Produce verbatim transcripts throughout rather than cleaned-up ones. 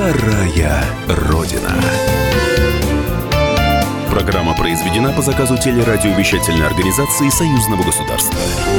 Вторая Родина. Программа произведена по заказу телерадиовещательной организации Союзного государства.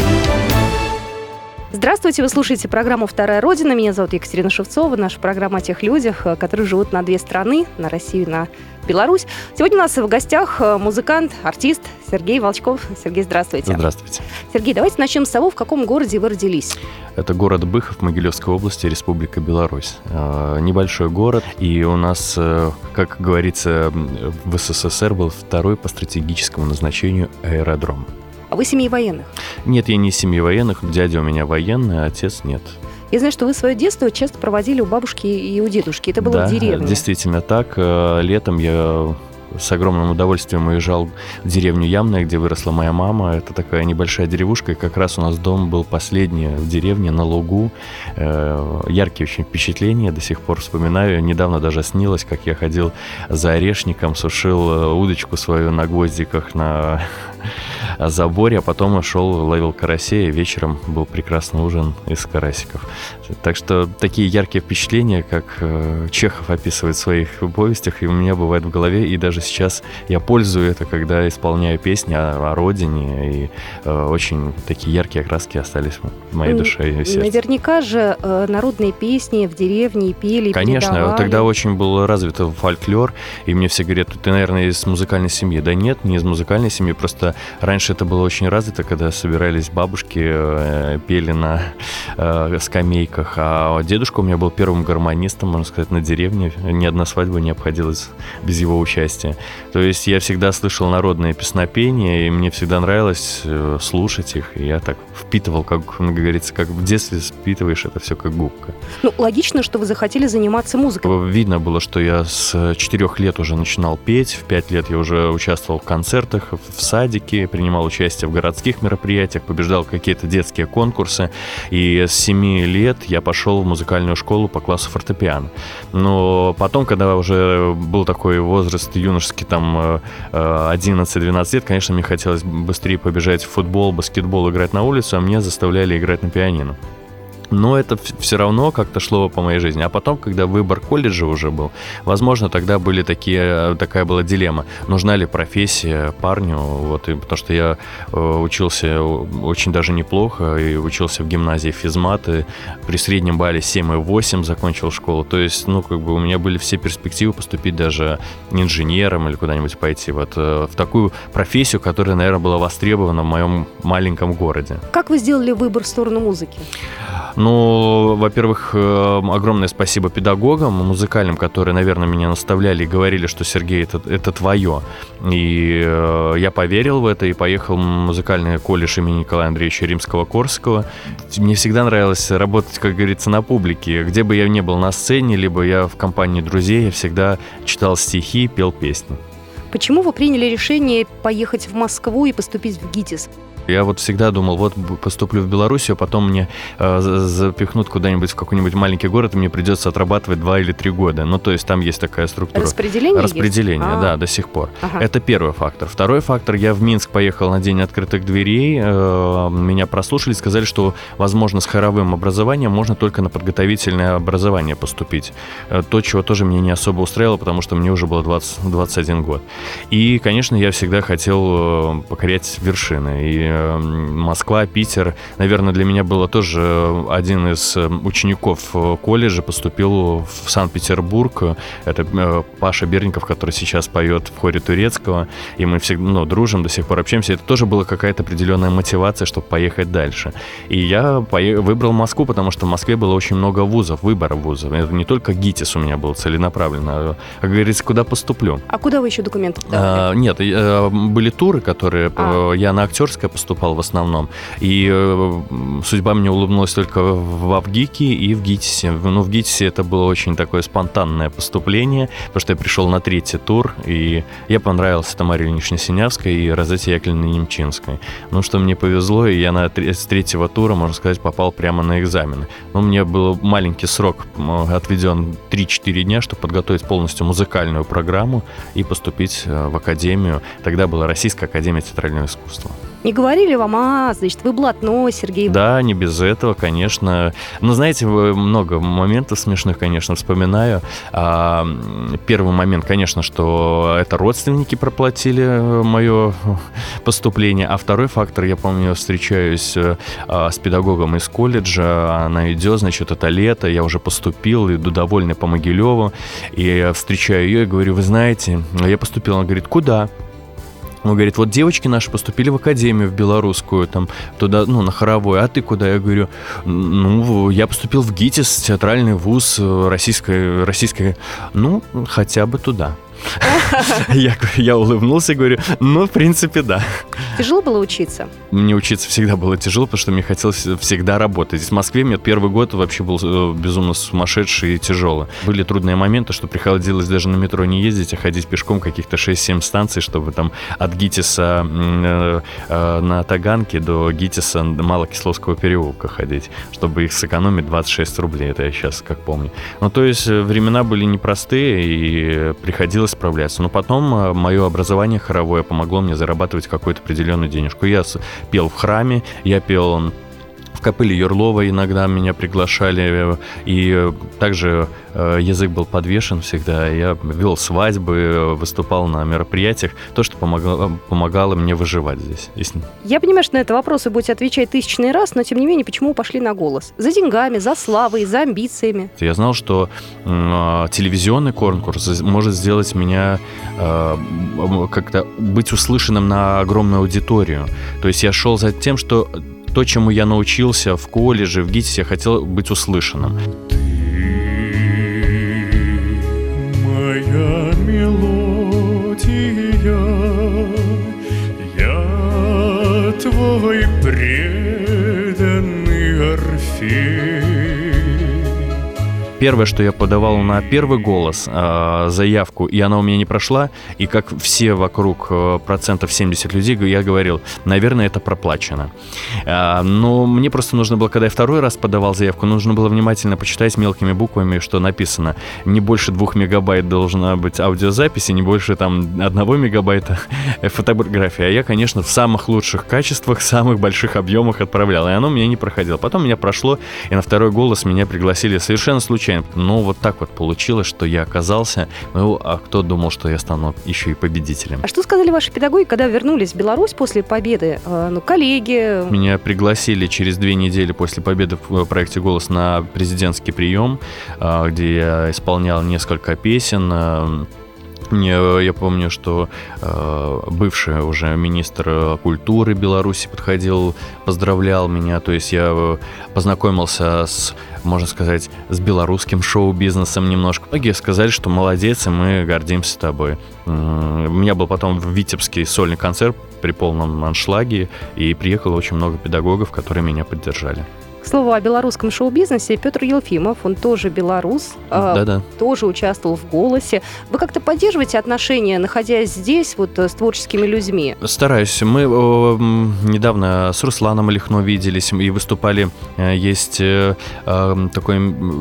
Здравствуйте, вы слушаете программу «Вторая Родина». Меня зовут Екатерина Шевцова. Наша программа о тех людях, которые живут на две страны, на Россию и на Беларусь. Сегодня у нас в гостях музыкант, артист Сергей Волчков. Сергей, здравствуйте. Здравствуйте. Сергей, давайте начнем с того, в каком городе вы родились. Это город Быхов, Могилевской области, Республика Беларусь. Небольшой город, и у нас, как говорится, в СССР был второй по стратегическому назначению аэродром. А вы семьи военных? Нет, я не из семьи военных. Дядя у меня военный, а отец нет. Я знаю, что вы свое детство часто проводили у бабушки и у дедушки. Это было да, в деревне. Да, действительно так. Летом я с огромным удовольствием уезжал в деревню Ямное, где выросла моя мама. Это такая небольшая деревушка, и как раз у нас дом был последний в деревне, на лугу. Яркие очень впечатления, до сих пор вспоминаю. Недавно даже снилось, как я ходил за орешником, сушил удочку свою на гвоздиках на заборе, а потом шел, ловил карасей, и вечером был прекрасный ужин из карасиков. Так что такие яркие впечатления, как Чехов описывает в своих повестях, и у меня бывает в голове, и даже сейчас я пользую это, когда исполняю песни о, о родине, и э, очень такие яркие краски остались в моей душе и сердце. Наверняка же э, народные песни в деревне пели, Конечно, передавали. Тогда очень был развит фольклор, и мне все говорят, ты, наверное, из музыкальной семьи. Да нет, не из музыкальной семьи, просто раньше это было очень развито, когда собирались бабушки, э, пели на э, скамейках, а дедушка у меня был первым гармонистом, можно сказать, на деревне. Ни одна свадьба не обходилась без его участия. То есть я всегда слышал народные песнопения, и мне всегда нравилось э, слушать их, и я так впитывал, как, как говорится, как в детстве впитываешь это все как губка. Ну, логично, что вы захотели заниматься музыкой. Видно было, что я с четырех лет уже начинал петь, в пять лет я уже участвовал в концертах, в садике, принимал участие в городских мероприятиях, побеждал какие-то детские конкурсы, и с семи лет я пошел в музыкальную школу по классу фортепиано. Но потом, когда уже был такой возраст юношеский, там одиннадцать-двенадцать лет, конечно, мне хотелось быстрее побежать в футбол, баскетбол, играть на улицу, а меня заставляли играть на пианино. Но это все равно как-то шло по моей жизни. А потом, когда выбор колледжа уже был, возможно, тогда были такие, такая была дилемма. Нужна ли профессия парню? Вот, и, потому что я э, учился очень даже неплохо, и учился в гимназии физмат, и при среднем балле семь и восемь закончил школу. То есть, ну, как бы у меня были все перспективы поступить даже инженером или куда-нибудь пойти. Вот, э, в такую профессию, которая, наверное, была востребована в моем маленьком городе. Как вы сделали выбор в сторону музыки? Ну, во-первых, огромное спасибо педагогам музыкальным, которые, наверное, меня наставляли и говорили, что, Сергей, это, это твое. И э, я поверил в это и поехал в музыкальный колледж имени Николая Андреевича Римского-Корсакова. Мне всегда нравилось работать, как говорится, на публике. Где бы я ни был на сцене, либо я в компании друзей, я всегда читал стихи, пел песни. Почему вы приняли решение поехать в Москву и поступить в ГИТИС? Я вот всегда думал, вот поступлю в Белоруссию, а потом мне э, запихнут куда-нибудь в какой-нибудь маленький город, и мне придется отрабатывать два или три года. Ну, то есть там есть такая структура. Распределение Распределение, есть? да, до сих пор. Ага. Это первый фактор. Второй фактор, я в Минск поехал на день открытых дверей, э, меня прослушали, сказали, что, возможно, с хоровым образованием можно только на подготовительное образование поступить. Э, то, чего тоже меня не особо устраивало, потому что мне уже было двадцать, двадцать один год. И, конечно, я всегда хотел покорять вершины. И Москва, Питер, наверное, для меня было тоже один из учеников колледжа, поступил в Санкт-Петербург. Это Паша Берников, который сейчас поет в хоре турецкого, и мы всегда, ну, дружим, до сих пор общаемся. Это тоже была какая-то определенная мотивация, чтобы поехать дальше. И я поех... выбрал Москву, потому что в Москве было очень много вузов, выбора вузов. Это не только ГИТИС у меня был целенаправленно, а, как говорится, куда поступлю. А куда вы еще документы подавали? А, нет, были туры, которые... А. Я на актерское поступал в основном. И э, судьба мне улыбнулась только в ВГИКе и в ГИТИСе. Ну, в ГИТИСе это было очень такое спонтанное поступление, потому что я пришел на третий тур, и я понравился Тамаре Ильиничне Синявской и Розетте Яковлевне Немчинской. Ну, что мне повезло, и я на, с третьего тура, можно сказать, попал прямо на экзамены. Ну, мне был маленький срок отведен три-четыре дня, чтобы подготовить полностью музыкальную программу и поступить в академию. Тогда была Российская академия театрального искусства. Не говорили вам, а, значит, вы блатной, Сергей? Да, не без этого, конечно. Но знаете, много моментов смешных, конечно, вспоминаю. Первый момент, конечно, что это родственники проплатили мое поступление. А второй фактор, я помню, встречаюсь с педагогом из колледжа. Она идет, значит, это лето, я уже поступил, иду довольный по Могилеву. И встречаю ее и говорю: вы знаете, я поступил. Она говорит: куда? Он говорит: вот девочки наши поступили в академию, в белорусскую, там, туда, ну, на хоровой, а ты куда? Я говорю: ну, я поступил в ГИТИС, театральный вуз, российская, российская, ну, хотя бы туда. Я, я улыбнулся и говорю: ну, в принципе, да. Тяжело было учиться? Мне учиться всегда было тяжело, потому что мне хотелось всегда работать. В Москве мне первый год вообще был безумно сумасшедший и тяжелый. Были трудные моменты, что приходилось даже на метро не ездить, а ходить пешком каких-то шесть-семь станций, чтобы там от ГИТИСа э, э, на Таганке до ГИТИСа Малокисловского переулка ходить, чтобы их сэкономить двадцать шесть рублей. Это я сейчас как помню. Ну, то есть времена были непростые, и приходилось справляться. Но потом мое образование хоровое помогло мне зарабатывать какую-то определенную денежку. Я пел в храме, я пел в капелле Юрлова, иногда меня приглашали, и также язык был подвешен всегда. Я вел свадьбы, выступал на мероприятиях, то, что помогало, помогало мне выживать здесь. Я понимаю, что на этот вопрос вы будете отвечать тысячный раз, но тем не менее, почему вы пошли на голос? За деньгами, за славой, за амбициями? Я знал, что э, телевизионный конкурс может сделать меня э, как-то быть услышанным на огромную аудиторию. То есть я шел за тем, что то, чему я научился в колледже, в ГИТИСе, я хотел быть услышанным. Ты моя мелодия, я твой преданный Орфей. Первое, что я подавал на первый голос э, заявку, и она у меня не прошла, и как все вокруг э, процентов семьдесят людей, я говорил: наверное, это проплачено. Э, но мне просто нужно было, когда я второй раз подавал заявку, нужно было внимательно почитать мелкими буквами, что написано. Не больше двух мегабайт должна быть аудиозапись, и не больше там одного мегабайта фотографии. А я, конечно, в самых лучших качествах, самых больших объемах отправлял, и оно у меня не проходило. Потом меня прошло, и на второй голос меня пригласили совершенно случайно. Ну, вот так вот получилось, что я оказался. Ну, а кто думал, что я стану еще и победителем? А что сказали ваши педагоги, когда вернулись в Беларусь после победы? Ну, коллеги? Меня пригласили через две недели после победы в проекте «Голос» на президентский прием, где я исполнял несколько песен. Мне, я помню, что э, бывший уже министр культуры Беларуси подходил, поздравлял меня. То есть я познакомился с, можно сказать, с белорусским шоу-бизнесом немножко. Многие сказали, что молодец, и мы гордимся тобой. У меня был потом в Витебске сольный концерт при полном аншлаге, и приехало очень много педагогов, которые меня поддержали. К слову о белорусском шоу-бизнесе, Петр Елфимов, он тоже белорус, Да-да. тоже участвовал в «Голосе». Вы как-то поддерживаете отношения, находясь здесь, вот с творческими людьми? Стараюсь. Мы э, недавно с Русланом Лихно виделись и выступали. Есть э, такой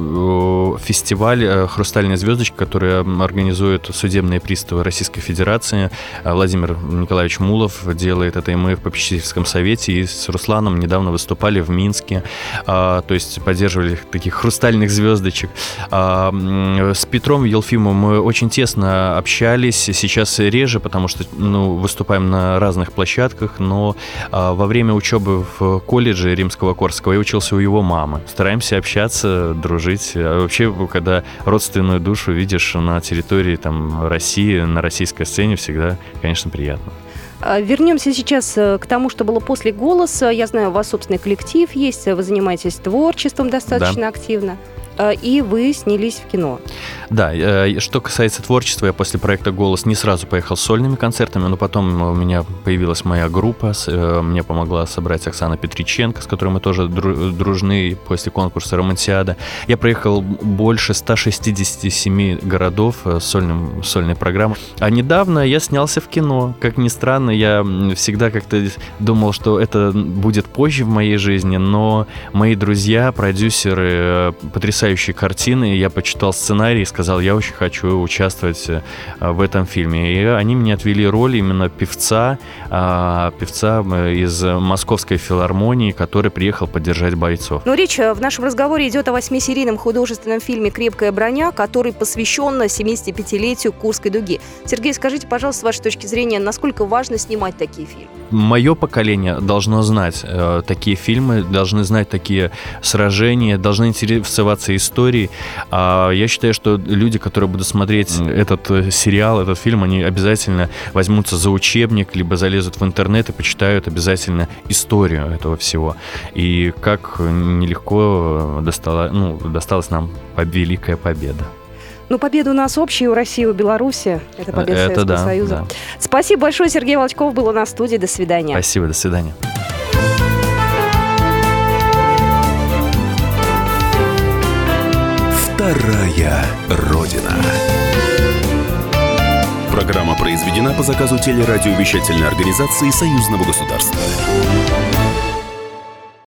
э, фестиваль э, «Хрустальная звездочка», который организует судебные приставы Российской Федерации. Владимир Николаевич Мулов делает это, и мы в попечительском совете и с Русланом недавно выступали в Минске. А, то есть поддерживали таких хрустальных звездочек. А, с Петром Елфимовым мы очень тесно общались, сейчас реже, потому что ну, выступаем на разных площадках, но а, во время учебы в колледже Римского-Корского я учился у его мамы. Стараемся общаться, дружить. А вообще, когда родственную душу видишь на территории там, России, на российской сцене, всегда, конечно, приятно. Вернемся сейчас к тому, что было после «Голоса». Я знаю, у вас собственный коллектив есть, вы занимаетесь творчеством достаточно да. активно. И вы снялись в кино. Да, что касается творчества, я после проекта «Голос» не сразу поехал с сольными концертами, но потом у меня появилась моя группа, мне помогла собрать Оксана Петриченко, с которой мы тоже дружны после конкурса «Романсиада». Я проехал больше ста шестидесяти семи городов с сольным, сольной программой. А недавно я снялся в кино. Как ни странно, я всегда как-то думал, что это будет позже в моей жизни, но мои друзья, продюсеры, потрясающие потрясающие картины. Я почитал сценарий и сказал, я очень хочу участвовать в этом фильме. И они мне отвели роль именно певца, певца из Московской филармонии, который приехал поддержать бойцов. Но речь в нашем разговоре идет о восьмисерийном художественном фильме «Крепкая броня», который посвящен семидесятипятилетию Курской дуги. Сергей, скажите, пожалуйста, с вашей точки зрения, насколько важно снимать такие фильмы? Мое поколение должно знать э, такие фильмы, должны знать такие сражения, должны интересоваться историей. А я считаю, что люди, которые будут смотреть этот сериал, этот фильм, они обязательно возьмутся за учебник, либо залезут в интернет и почитают обязательно историю этого всего. И как нелегко достала, ну, досталась нам великая победа. Ну, победа у нас общая, у России, у Беларуси. Это победа Это Советского да, Союза. да. Спасибо большое. Сергей Волчков был у нас в студии. До свидания. Спасибо, до свидания. Вторая Родина. Программа произведена по заказу телерадиовещательной организации Союзного государства.